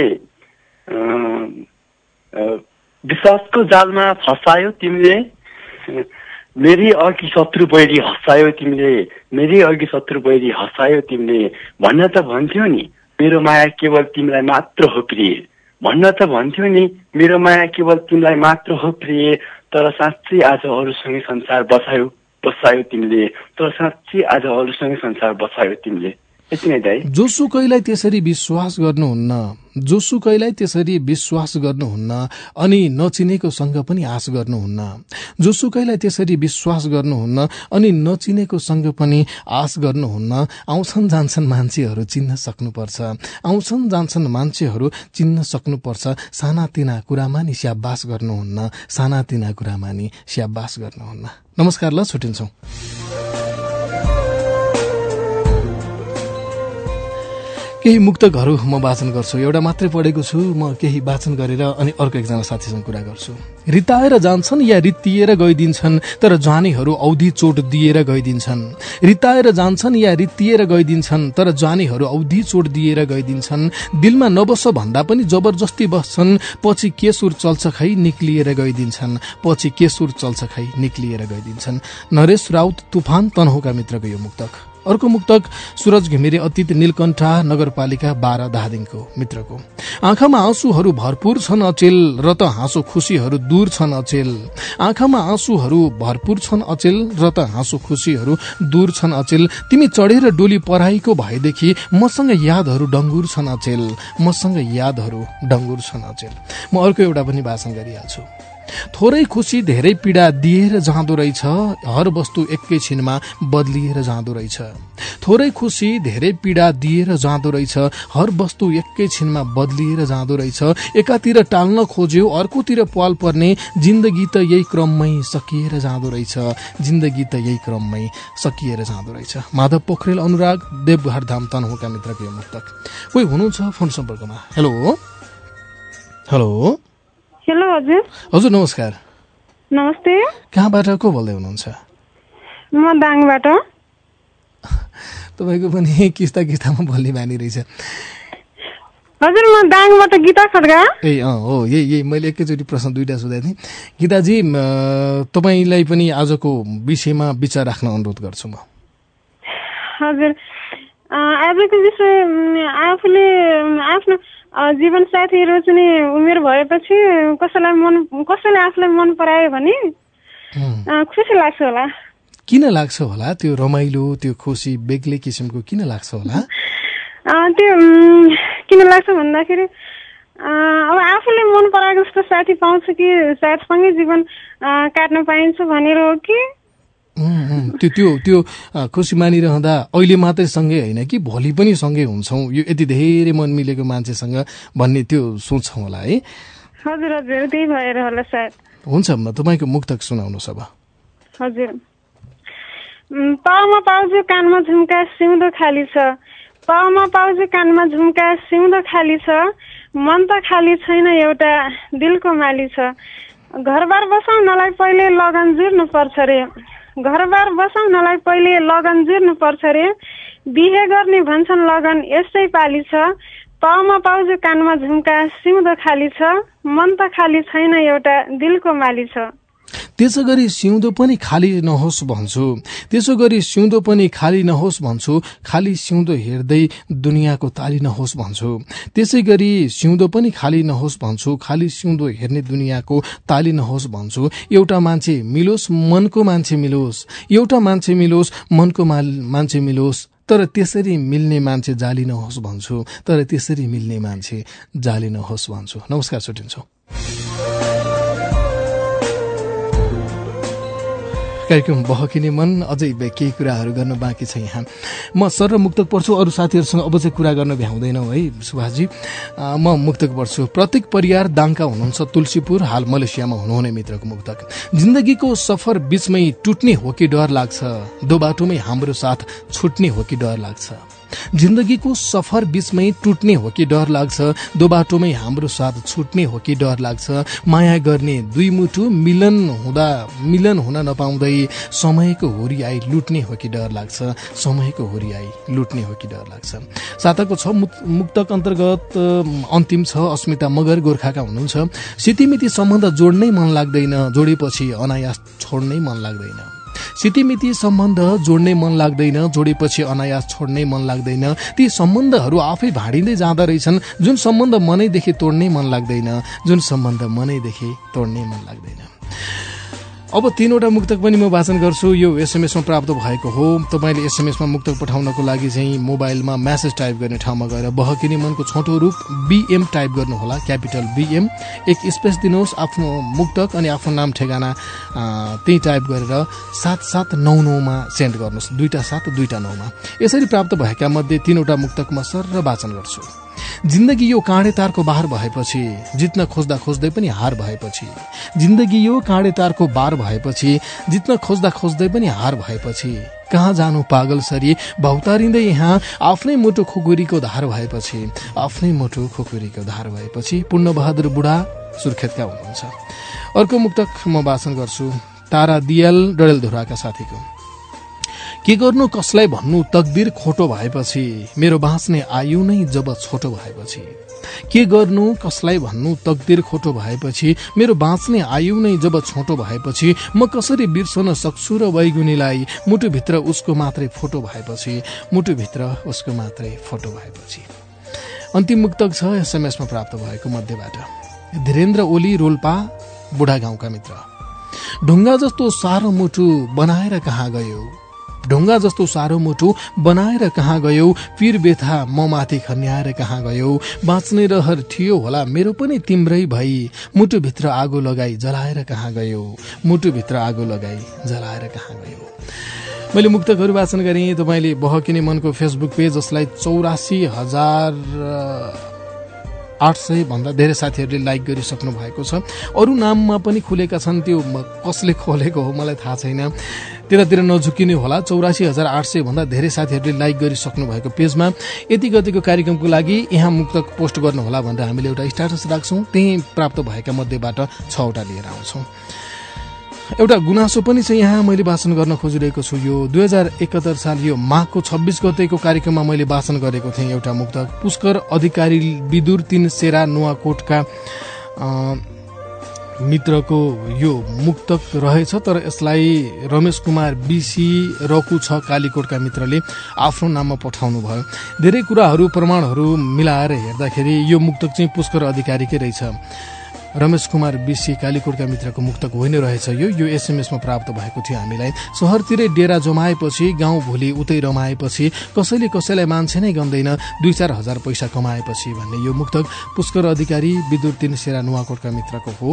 विश्वासको जालमा फसायो तिमीले, मेरी अघि शत्रु बैरी हँसायो तिमीले, मेरी अघि शत्रु बैरी हँसायो तिमीले। भन्न त भन्थ्यौ नि मेरो माया केवल तिमीलाई मात्र हो प्रिय, भन्न त भन्थ्यौ नि मेरो माया केवल तिमीलाई मात्र हो प्रिय। तर साँच्चै आज अरूसँगै संसार बसायो तिमीले, तर साँच्चै आज अरूसँगै संसार बसायो तिमीले। जोसुकैलाई त्यसरी विश्वास गर्नुहुन्न, जोसुकैलाई त्यसरी विश्वास गर्नुहुन्न, अनि नचिनेको सँग पनि आश गर्नुहुन्न, जोसुकैलाई त्यसरी विश्वास गर्नुहुन्न, अनि नचिनेको सँग पनि आश गर्नुहुन्न। आउँछन् जान्छन् मान्छेहरू चिन्न सक्नुपर्छ, आउँछन् जान्छन् मान्छेहरू चिन्न सक्नुपर्छ। सानातिना कुरामा नि स्याबास गर्नुहुन्न, सानातिना कुरामा नि स्याबास गर्नुहुन्न। नमस्कार, ल छुट्टिन्छौँ। केही मुक्तकहरू म वाचन गर्छु, एउटा मात्रै पढेको छु म, केही वाचन गरेर अनि अर्को एकजना साथीसँग कुरा गर्छु। रिताएर जान्छन् या रित्तिएर गइदिन्छन्, तर जानेहरू औधी चोट दिएर गइदिन्छन्। रिताएर जान्छन् या रित्तिएर गइदिन्छन्, तर जानेहरू औधी चोट दिएर गइदिन्छन्। दिलमा नबस भन्दा पनि जबरजस्ती बस्छन्, पछि के सुर चल्छ खै निक्लिएर गइदिन्छन्, पछि के सुर चल्छ खै निक्लिएर गइदिन्छन्। नरेश राउत, तुफान तनहुका मित्रको यो मुक्तक। अर्को मुक्तक सूरज घिमिरे, अतीत, नीलकण्ठा नगरपालिका 12 धादिङको मित्रको। आँखामा आँसुहरू भरपूर छन् अचेल, र त हाँसो खुसीहरू दूर छन् अचेल। आँखामा आँसुहरू भरपूर छन् अचेल, र त हाँसो खुसीहरू दूर छन् अचेल। तिमी चढेर डोली पराईको भएदेखि मसँग यादहरू डङ्गुर छन् अचेल, मसँग यादहरू डङ्गुर छन् अचेल। म अर्को एउटा पनि वाचन गरिहाल्छु। थोरै खुसी धेरै पीडा दिएर जाँदो रहेछ, हर वस्तु एकैछिनमा बदलिएर जाँदो रहेछ। थोरै खुसी धेरै पीडा दिएर जाँदो रहेछ, हर वस्तु एकैछिनमा बदलिएर जाँदो रहेछ। एकातिर टाल्न खोज्यो अर्कोतिर पाल पर्ने, जिन्दगी त यही क्रममै सकिएर जाँदो रहेछ, जिन्दगी त यही क्रममै सकिएर जाँदो रहेछ। माधव पोखरेल, अनुराग, देवघर धाम तनहुका मित्रको यो मुक्तक। कोही हुनुहुन्छ फोन सम्पर्कमा? हेलो हेलो हेलो हजुर। हजुर नमस्कार। नमस्ते। कहाँबाट को बोल्दै हुनुहुन्छ? म दाङबाट। तपाईँको पनि किस्तामा बोल्ने बानी रहेछ। हजुर, म दाङबाट गीता खड्का। हो, यही मैले एकैचोटि प्रश्न दुईटा सोधेको थिएँ। गीताजी, तपाईँलाई पनि आजको विषयमा विचार राख्न अनुरोध गर्छु म। हजुर, आजको विषय आफूले आफ्नो जीवनसाथी रोज्ने उमेर भएपछि कसैले आफूलाई मन परायो भने खुसी लाग्छ होला। किन लाग्छ होला? त्यो रमाइलो, त्यो खुसी बेग्लै किसिमको किन लाग्छ होला? त्यो किन लाग्छ भन्दाखेरि अब आफूले मन पराएको जस्तो साथी पाउँछ कि साथसँगै जीवन काट्न पाइन्छ भनेर हो कि त्यो खुसी मानिरहँदा अहिले मात्रै सँगै होइन कि भोलि पनि सँगै हुन्छौँ, यो यति धेरै मन मिलेको मान्छेसँग भन्ने त्यो सोच्छौँ होला है? हजुर हजुर, त्यही भएर होला सायद। हुन्छ, म तपाईँको मुक्तक सुनाउनुहोस् अब। हजुर। पाउमा पाउजु कानमा झुम्का सिउँदो खाली छ, पाउमा पाउजु कानमा झुम्का सिउँदो खाली छ, मन त खाली छैन एउटा दिलको माली छ। घरबार बसाउनलाई पहिले लगन जुर्नु पर्छ रे, घरबार बसाउनलाई पहिले लगन जुर्नु पर्छ रे, बिहे गर्ने भन्छन् लगन यस्तै पाली छ। पाउमा पाउजु कानमा झुम्का सिउँदो खाली छ, मन त खाली छैन एउटा दिलको माली छ। त्यसो गरी सिउँदो पनि खाली नहोस् भन्छु, त्यसो गरी सिउँदो पनि खाली नहोस् भन्छु, खाली सिउँदो हेर्दै दुनियाँको ताली नहोस् भन्छु। त्यसै गरी सिउँदो पनि खाली नहोस् भन्छु, खाली सिउँदो हेर्ने दुनियाँको ताली नहोस् भन्छु। एउटा मान्छे मिलोस् मनको मान्छे मिलोस्, एउटा मान्छे मिलोस् मनको मान्छे मिलोस्, तर त्यसरी मिल्ने मान्छे जाली नहोस् भन्छु, तर त्यसरी मिल्ने मान्छे जाली नहोस् भन्छु। नमस्कार, छुट्टिन्छौँ। कार्यक्रम बहकिने मन, अझै केही कुराहरू गर्न बाँकी छ यहाँ। म सर र मुक्तक पढ्छु, अरू साथीहरूसँग अब चाहिँ कुरा गर्न भ्याउँदैनौ है सुभाषजी। म मुक्तक पढ्छु। प्रतीक परियार दाङका हुनुहुन्छ, तुलसीपुर, हाल मलेसियामा हुनुहुने मित्रको मुक्तक। जिन्दगीको सफर बीचमै टुट्ने हो कि डर लाग्छ, दो बाटोमै हाम्रो साथ छुट्ने हो कि डर लाग्छ। जिन्दगीको सफर बीचमै टुट्ने हो कि डर लाग्छ, दो बाटोमै हाम्रो साथ छुट्ने हो कि डर लाग्छ। माया गर्ने दुई मुटु मिलन हुन नपाउँदै समयको हुरी आई लुट्ने हो कि डर लाग्छ, समयको हुरी आई लुट्ने हो कि डर लाग्छ। साताको छ मुक्तक अन्तर्गत अन्तिम छ। अस्मिता मगर गोर्खाका हुनुहुन्छ। सितिमिति सम्बन्ध जोड्नै मन लाग्दैन, जोडेपछि अनायास छोड्नै मन लाग्दैन। सितिमिति सम्बन्ध जोड्नै मन लाग्दैन, जोडेपछि अनायास छोड्नै मन लाग्दैन। ती सम्बन्धहरू आफै भाँडिँदै जाँदा रहेछन्, जुन सम्बन्ध मनैदेखि तोड्नै मन लाग्दैन, जुन सम्बन्ध मनैदेखि तोड्नै मन लाग्दैन। अब 3वटा मुक्तक पनि म वाचन गर्छु। यो एसएमएसमा प्राप्त भएको हो। तपाईँले एसएमएसमा मुक्तक पठाउनको लागि चाहिँ मोबाइलमा म्यासेज टाइप गर्ने ठाउँमा गएर बहकिने मनको छोटो रूप बीएम टाइप गर्नुहोला, क्यापिटल बीएम, एक स्पेस दिनुहोस्, आफ्नो मुक्तक अनि आफ्नो नाम ठेगाना त्यही टाइप गरेर 7799 मा सेन्ड गर्नुहोस्, 2729 मा। यसरी प्राप्त भएका मध्ये 3वटा मुक्तक म सर र वाचन गर्छु। जिन्दगी यो काँडे तारको बार भएपछि, जित्न खोज्दा खोज्दै पनि हार भएपछि, जिन्दगी यो काँडे तारको बार भएपछि, जित्न खोज्दा खोज्दै पनि हार भएपछि, कहाँ जानु पागल सरी भौतारिँदै यहाँ आफ्नै मुटु खुकुरीको धार भएपछि, आफ्नै मुटु खुकुरीको धार भएपछि। पूर्णबहादुर बुढा सुर्खेतका हुनुहुन्छ। अर्को मुक्तक म वाचन गर्छु। तारा दियाल डडेलधुराका साथीको। के गर्नु कसलाई भन्नु तकदिर खोटो भएपछि, मेरो बाँच्ने आयु नै जब छोटो भएपछि। के गर्नु कसलाई भन्नु तकदिर खोटो भएपछि, मेरो बाँच्ने आयु नै जब छोटो भएपछि, म कसरी बिर्सन सक्छु र बैगुनीलाई, मुटुभित्र उसको मात्रै फोटो भएपछि, मुटुभित्र उसको मात्रै फोटो भएपछि। अन्तिम मुक्तक छ एसएमएसमा प्राप्त भएको मध्येबाट। धीरेन्द्र ओली, रोल्पा, बुढा गाउँका मित्र। ढुङ्गा जस्तो सारो मुटु बनाएर कहाँ गयो, ढुङ्गा जस्तो सारो मुटु बनाएर कहाँ गयो, पीर बेथा म माथि खन्याएर कहाँ गयो, बाँच्ने रहर थियो होला मेरो पनि तिम्रै भई, मुटुभित्र आगो लगाई जलाएर कहाँ गयो, मुटुभित्र आगो लगाई जलाएर कहाँ गयो। मैले मुक्तकहरू वाचन गरेँ। तपाईँले बहकिने मनको फेसबुक पेज, जसलाई 84,800 भन्दा धेरै साथीहरूले लाइक गरिसक्नु भएको छ। अरू नाममा पनि खुलेका छन्, त्यो कसले खोलेको हो मलाई थाहा छैन, त्यतातिर नझुकिने होला। 84,800 भन्दा धेरै साथीहरूले लाइक गरिसक्नु भएको पेजमा यति गतिको कार्यक्रमको लागि यहाँ मुक्तक पोस्ट गर्नुहोला भनेर हामीले एउटा स्ट्याटस राख्छौँ। त्यही प्राप्त भएका मध्येबाट 6वटा लिएर आउँछौँ। एउटा गुनासो पनि चाहिँ यहाँ मैले वाचन गर्न खोजिरहेको छु। यो 2071 साल यो माघको 26 गतेको कार्यक्रममा मैले वाचन गरेको थिएँ एउटा मुक्तक। पुष्कर अधिकारी विदुर 3 सेरा नुवाकोटका मित्रको यो मुक्तक रहेछ, तर यसलाई रमेश कुमार बीसी रकु 6 कालीकोटका मित्रले आफ्नो नाममा पठाउनु भयो। धेरै कुराहरू प्रमाणहरू मिलाएर हेर्दाखेरि यो मुक्तक चाहिँ पुष्कर अधिकारीकै रहेछ। रमेश कुमार बीसी कालीकोटका मित्रको मुक्तक होइन रहेछ यो एसएमएसमा प्राप्त भएको थियो हामीलाई। शहरतिरै डेरा जमाएपछि गाउँ भोलि उतै रमाएपछि कसैले कसैलाई मान्छे नै गन्दैन 2-4 हजार पैसा कमाएपछि भन्ने यो मुक्तक पुष्कर अधिकारी विदुर 3 सेरा नुवाकोटका मित्रको हो।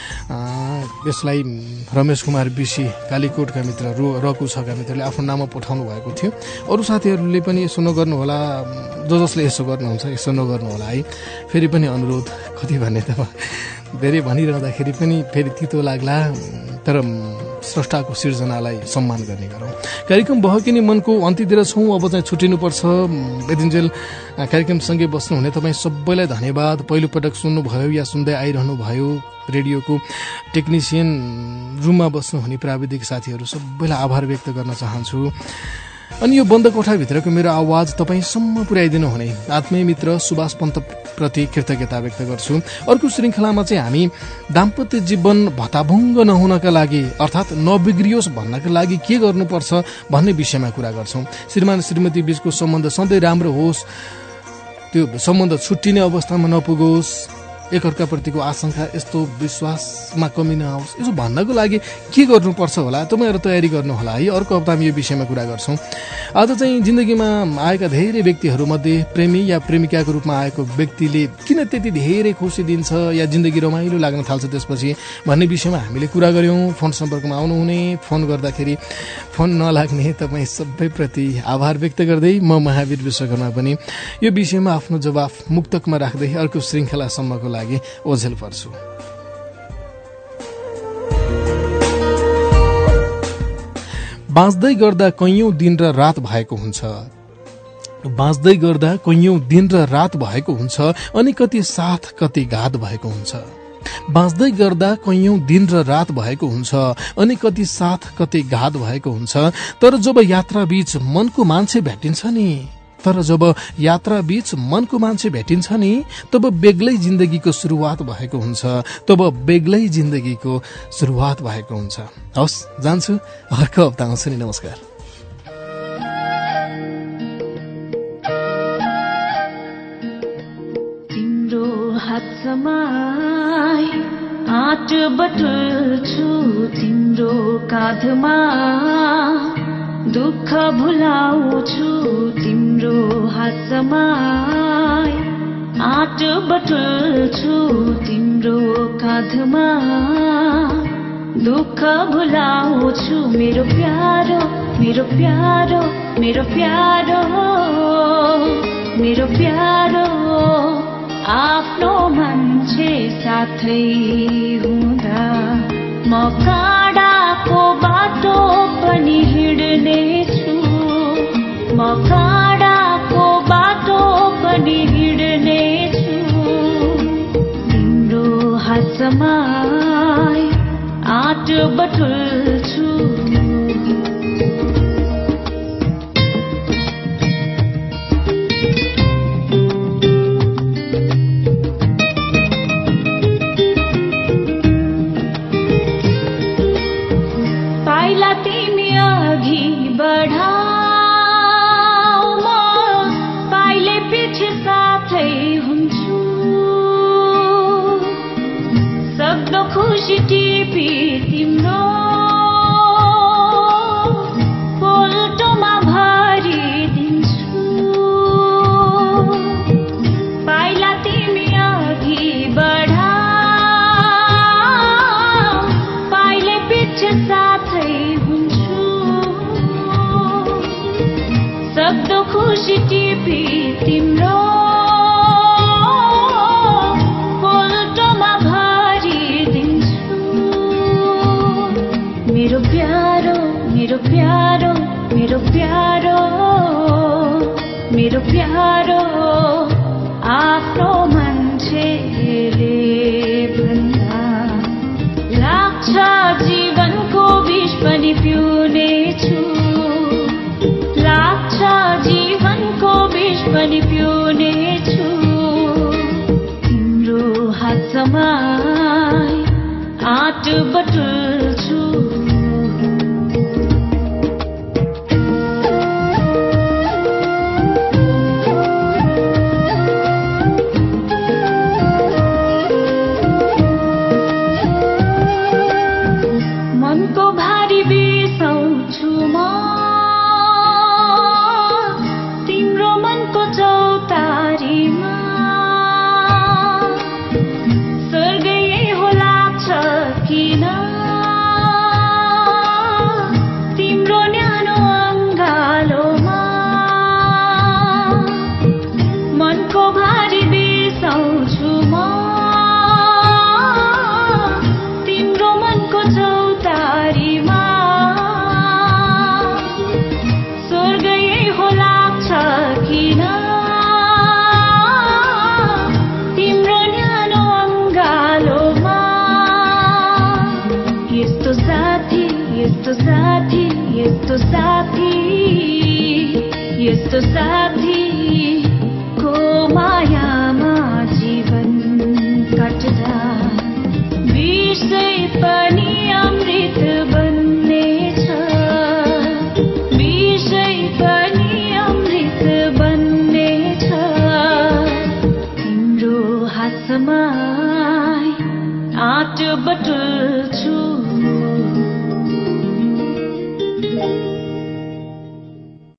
यसलाई रमेश कुमार बीसी कालीकोटका मित्र रकु 6 का मित्रले आफ्नो नाममा पठाउनु भएको थियो। अरू साथीहरूले पनि यसो नगर्नु होला, जसले यसो गर्नुहुन्छ यसो नगर्नु होला है। फेरि पनि अनुरोध कति भन्ने त धेरै भनिरहँदाखेरि पनि फेरि तितो लाग्ला, तर स्रष्टाको सिर्जनालाई सम्मान गर्ने गरौँ। कार्यक्रम बहकिने मनको अन्त्यतिर छौँ, अब चाहिँ छुट्टिनुपर्छ। यतिन्जेल कार्यक्रमसँगै बस्नुहुने तपाईँ सबैलाई धन्यवाद। पहिलोपटक सुन्नुभयो या सुन्दै आइरहनु भयो, रेडियोको टेक्निसियन रुममा बस्नुहुने प्राविधिक साथीहरू सबैलाई आभार व्यक्त गर्न चाहन्छु। अनि यो बन्द कोठाभित्रको मेरो आवाज तपाईसम्म पुर्याइदिनु हुने आत्मीय मित्र सुभाष पन्त प्रति कृतज्ञता व्यक्त गर्छु। अर्को श्रृंखलामा चाहिँ हामी दाम्पत्य जीवन भताभुङ्ग नहुनका लागि अर्थात् नबिग्रियोस् भन्नका लागि के गर्नुपर्छ भन्ने विषयमा कुरा गर्छौं। श्रीमान श्रीमती बीचको सम्बन्ध सधैँ राम्रो होस्, त्यो सम्बन्ध छुट्टिने अवस्थामा नपुगोस्, एकअर्काप्रतिको आशंका यस्तो विश्वासमा कमी नआओस्, यसो भन्नको लागि के गर्नुपर्छ होला तपाईहरु तयारी गर्नु होला है। अर्को हप्तामा यो विषयमा कुरा गर्छौं। आज चाहिँ जिन्दगीमा आएका धेरै व्यक्तिहरू मध्ये प्रेमी या प्रेमिकाको रूपमा आएको व्यक्तिले किन त्यति धेरै खुसी दिन्छ या जिन्दगी रमाइलो लाग्न थाल्छ त्यसपछि भन्ने विषयमा हामीले कुरा गर्यौं। फोन सम्पर्कमा आउनुहुने, फोन गर्दाखेरि फोन नलाग्ने तपाई सबैप्रति आभार व्यक्त गर्दै म महावीर विश्वकर्मा पनि यो विषयमा आफ्नो जवाफ मुक्तकमा राख्दै अर्को श्रृंखलासम्मको लागि ओझेल पर्छु। बाँच्दै गर्दा कैयौं दिन र रात भएको हुन्छ, बाँच्दै गर्दा कैयौं दिन र रात भएको हुन्छ, अनि कति साथ कति घात भएको हुन्छ। बाँच्दै गर्दा कैयौं दिन र रात भएको हुन्छ, अनि कति साथ कति घात भएको हुन्छ। तर जब यात्रा बीच मनको मान्छे भेटिन्छ नि, तर जब यात्रा बीच मनको मान्छे भेटिन्छ नि, तब बेग्लै जिन्दगीको सुरुवात भएको हुन्छ, तब बेग्लै जिन्दगीको सुरुवात भएको हुन्छ। हवस्, जान्छु, अर्को हप्ता आउँछु नि। नमस्कार। तिम्रो हात समाई आँट बटुल्छु, तिम्रो काँधमा दुःख भुलाउँछु, तिम्रो हात समाई आँट बटुल्छु, तिम्रो काँधमा दुःख भुलाउँछु। मेरो प्यारो मेरो प्यारो मेरो प्यारो मेरो प्यारो, आफ्नो मान्छे साथै हुँदा म काँडाको बाटो पनि हिँड्नेछु, म काँडाको बाटो पनि हिँड्नेछु। तिम्रो हात समाई आँट बटुल्छु। पाइला तिमी अघि बढाऊ, म पाइले पछि साथै हुन्छु। सक्दो खुसी टिपी तिम्रो पोल्टोमा भरिदिन्छु। पाइला तिमी अघि बढाऊ, पाइले पछि साथै हुन्छु। सक्दो खुसी टिपी तिम्रो मेरो प्यारो मेरो प्यारो मेरो प्यारो मेरो प्यारो, आफ्नो मान्छेले भन्दा लाग्छ जीवनको पनि पिउने छु, लाग्छ जीवनको विष पनि पिउने छु, तिम्रो हात समाई आँट बटुल्छु। मनको भारी बिसाउँछु म तिम्रो मनको चौतारीमा, स्वर्गै हो लाग्छ किन तिम्रो न्यानो अङ्गालोमा। मनको भारी बिसाउँछु म तिम्रो मनको चौतारीमा, स्वर्गै हो लाग्छ किन तिम्रो न्यानो अङ्गालोमा। यस्तो साथी यस्तो साथी यस्तो साथी यस्तो साथी